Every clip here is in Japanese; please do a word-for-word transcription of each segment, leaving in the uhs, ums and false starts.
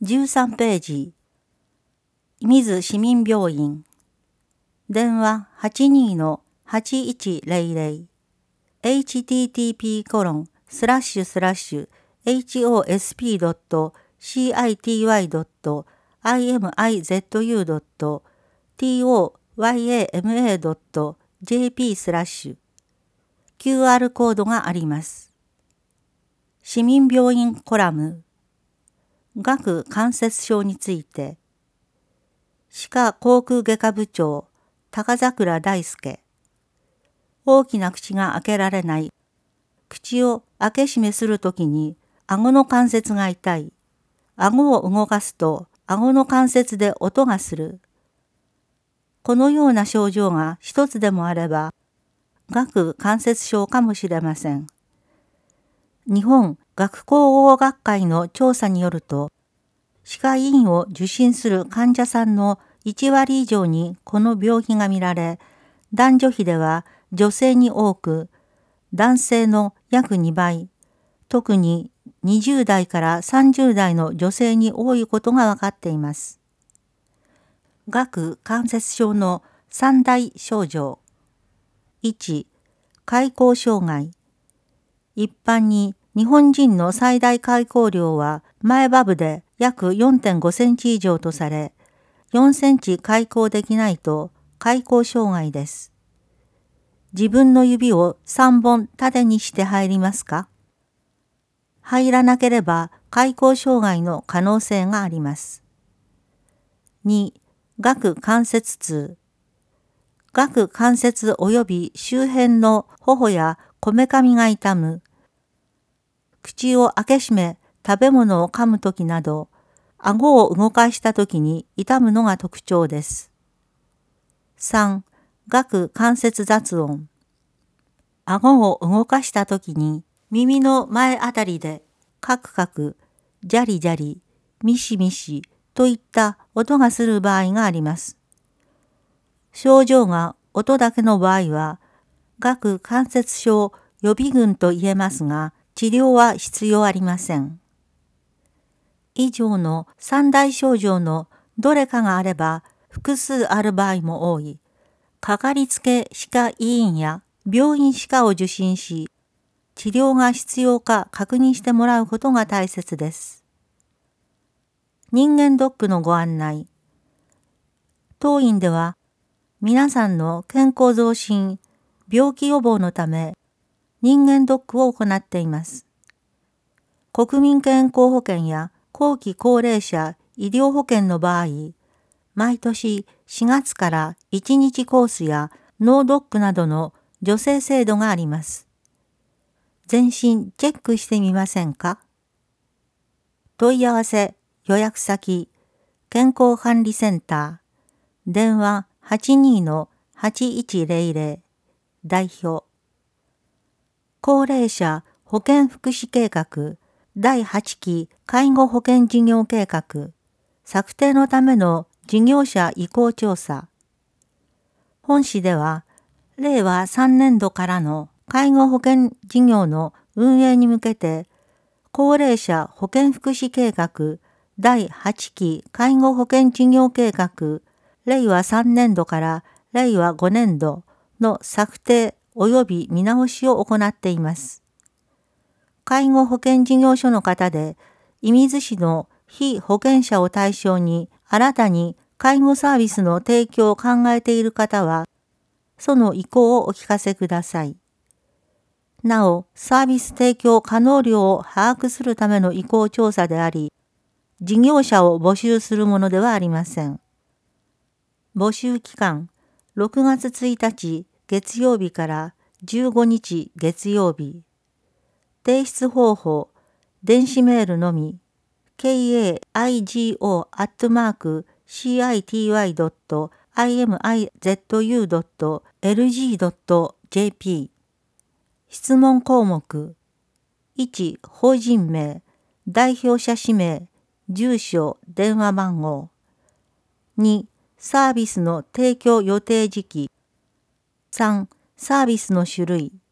じゅうさんページ、射水市民病院、電話 はちにー はちいちゼロゼロ エイチティーティーピー コロンスラッシュスラッシュ エイチオーエスピー ドット シーアイティーワイ ドット アイエムアイゼットユー ドット トワイアマ ドット ジェーピー スラッシュ キューアール コードがあります。市民病院コラム、顎関節症について、歯科口腔外科部長、高桜大輔。大きな口が開けられない。口を開け閉めするときに、顎の関節が痛い。顎を動かすと、顎の関節で音がする。このような症状が一つでもあれば、顎関節症かもしれません。日本顎口語学会の調査によると、歯科医院を受診する患者さんのいちわり以上にこの病気が見られ、男女比では女性に多く、男性の約にばい、特ににじゅうだいからさんじゅうだいの女性に多いことが分かっています。顎関節症の三大症状。いち、開口障害。一般に日本人の最大開口量は前歯部で約 よんてんごセンチ以上とされ、よんセンチ開口できないと開口障害です。自分の指をさんぼん縦にして入りますか？入らなければ開口障害の可能性があります。に、顎関節痛。顎関節及び周辺の頬やこめかみが痛む。口を開け閉め食べ物を噛むときなど、顎を動かしたときに痛むのが特徴です。さん、顎関節雑音。顎を動かしたときに耳の前あたりでカクカク、ジャリジャリ、ミシミシといった音がする場合があります。症状が音だけの場合は、顎関節症予備群と言えますが、治療は必要ありません。以上の三大症状のどれかがあれば、複数ある場合も多い。かかりつけ歯科医院や病院歯科を受診し、治療が必要か確認してもらうことが大切です。人間ドックのご案内。当院では、皆さんの健康増進、病気予防のため、人間ドックを行っています。国民健康保険や後期高齢者医療保険の場合、毎年しがつからいちにちコースや脳ドックなどの助成制度があります。全身チェックしてみませんか？問い合わせ、予約先、健康管理センター、電話 はちにー はちいちゼロゼロ、代表。高齢者保健福祉計画だいはちき介護保険事業計画策定のための事業者意向調査。本市では、れいわさんねんどからの介護保険事業の運営に向けて、高齢者保健福祉計画だいはちき介護保険事業計画れいわさんねんどかられいわごねんどの策定及び見直しを行っています。介護保険事業所の方で、射水市の被保険者を対象に新たに介護サービスの提供を考えている方は、その意向をお聞かせください。なお、サービス提供可能量を把握するための意向調査であり、事業者を募集するものではありません。募集期間、ろくがつついたち月曜日からじゅうごにち月曜日。提出方法、電子メールのみ、ケーエーアイジーオー アットマーク シーアイティーワイ ドット アイエムアイゼットユー ドット エルジー ドット ジェーピー。質問項目。いち、法人名、代表者氏名、住所、電話番号。に、サービスの提供予定時期。さん、サービスの種類。よ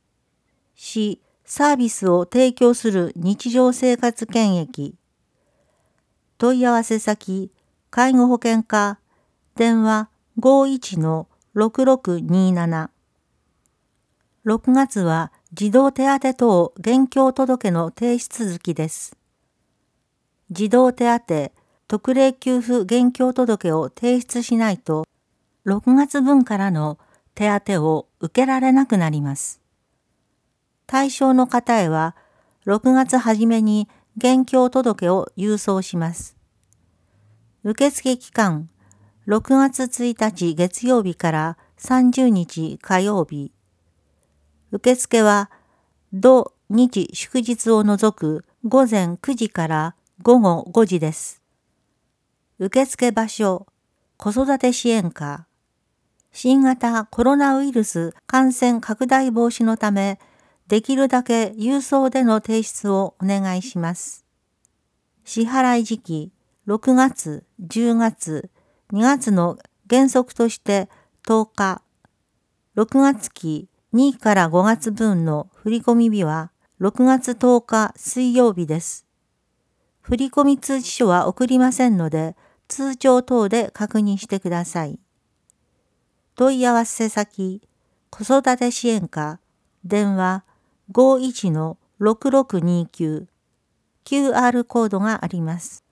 ん、サービスを提供する日常生活圏域。 問い合わせ先、介護保険課、電話 ごーいちのろくろくにーなな。ろくがつは児童手当等現況届の提出月です。児童手当特例給付現況届を提出しないと、ろくがつぶんからの手当を受けられなくなります。対象の方へは、ろくがつ初めに現況届を郵送します。受付期間、ろくがつついたち月曜日からさんじゅうにち火曜日。受付は、土日祝日を除く午前くじから午後ごじです。受付場所、子育て支援課。新型コロナウイルス感染拡大防止のため、できるだけ郵送での提出をお願いします。支払い時期、ろくがつ、じゅうがつ、にがつの原則としてとおか、ろくがつ期にからごがつぶんの振込日はろくがつとおか水曜日です。振込通知書は送りませんので、通帳等で確認してください。問い合わせ先、子育て支援課、電話 ごーいちのろくろくにーきゅう、キューアール コードがあります。